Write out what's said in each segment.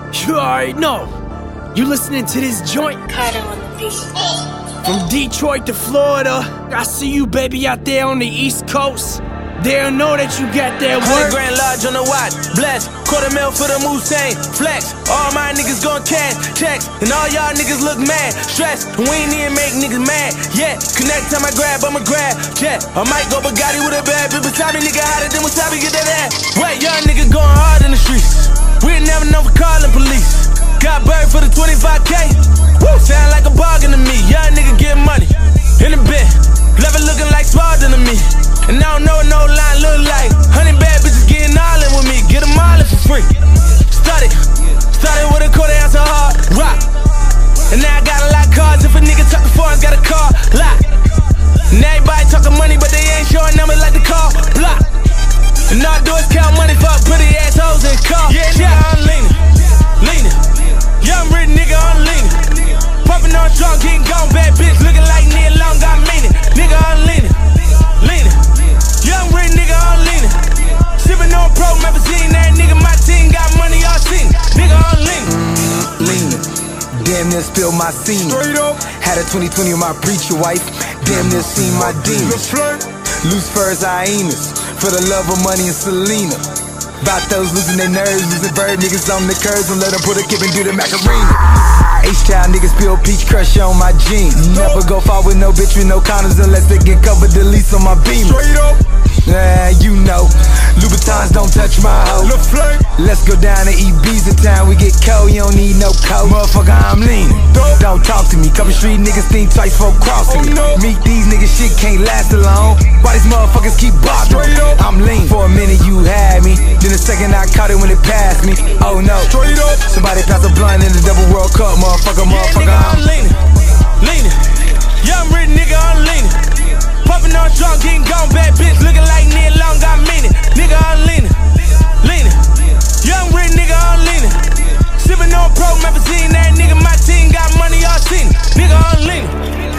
You already know. You listening to this joint? Carter on the beat. From Detroit to Florida. I see you, baby, out there on the East Coast. They'll know that you got that work. 100 grand large on the watch, bless. $250,000 for the Mustang, flex. All my niggas gon' cash checks, and all y'all niggas look mad, stressed. We ain't even make niggas mad yet. Connect time I grab, I'ma grab jet. I might go Bugatti with a bad bitch beside me, nigga hotter than Wasabi, get that ass. Wet young nigga going hard in the streets. We ain't never know for calling police. Got bird for the 25K. Woo, sound like a bargain to me. Young nigga get money in the bed, level looking like Spartan to me. And I don't know what no line look like. 100 bad bitches getting all in with me. Get them all in for free. Started with a quarter ounce of hard rock. And now I got a lot of cars. If a nigga talk the foreigns, got a car lot. And everybody talking money, but they ain't showing numbers like the car block. And all I do is count money for pretty assholes and cars. Yeah, nigga, I'm leaning. Young rich nigga, I'm leaning. Pumping on strong, getting gone, bad bitch. Looking like Neil Long, I mean it. Nigga, I'm leaning. Young rich nigga, I'm leaning. Sippin' on pro, magazine, that nigga, my team got money, y'all seen. Nigga, I'm leaning. Damn near spilled my semen. Had a 2020 with my preacher wife. Damn near seen my demons. Loose furs, hyenas. For the love of money and Selena. About those losing their nerves, losing bird niggas on the curves, and let them put a kip and do the Macarena. H-Child niggas spill peach crush on my jeans. Never go far with no bitch with no condoms unless they get covered the lease on my beamer. You know, Louboutins don't touch my hoe. Let's go down to Ibiza town, we get cold, you don't need no coat. Motherfucker, I'm leaning. Don't talk to me, couple street niggas think twice for crossing me. Meet these niggas, shit can't last alone. Why these motherfuckers keep bothering me? I'm lean. For a minute you had me, then a second I caught it when it passed me. Oh no, somebody pass a blunt in the double World Cup, motherfucker, I'm leaning. Young rich nigga, I'm leaning. Pumping on strong, getting gone, bad bitch. Looking like Neil Long, I mean it. Nigga, I'm leaning. Young rich nigga, I'm leaning. Sippin' on pro, magazine, that nigga, my team got money, y'all seen it. Nigga, I'm leaning.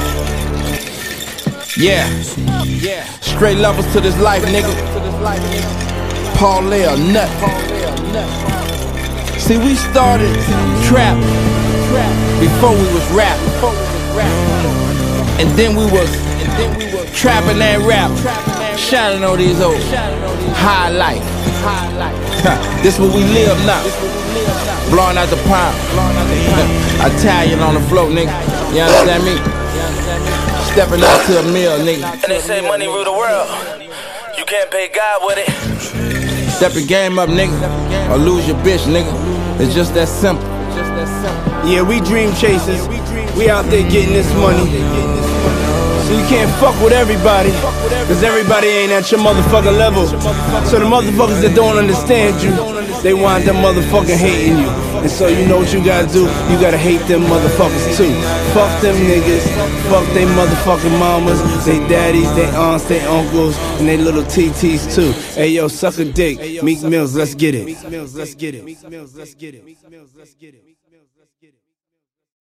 Yeah. Straight levels to this life, nigga. Paul Lair, nut. See, we started trap before we was rap. And then we was trapping and rap, shining on these old high life. This what we live now. Blowing out the pound. Italian on the floor, nigga. You understand me? Stepping out to a meal, nigga. And they say money rule the world. You can't pay God with it. Step your game up, nigga, or lose your bitch, nigga. It's just that simple. Yeah, we dream chasers. We out there getting this money. So you can't fuck with everybody, cause everybody ain't at your motherfucking level. So the motherfuckers that don't understand you, they wind up motherfucking hating you. And so you know what you gotta do? You gotta hate them motherfuckers too. Fuck them niggas, fuck they motherfucking mamas, they daddies, they aunts, they uncles, and they little TTs too. Hey yo, suck a dick, Meek Mills, let's get it.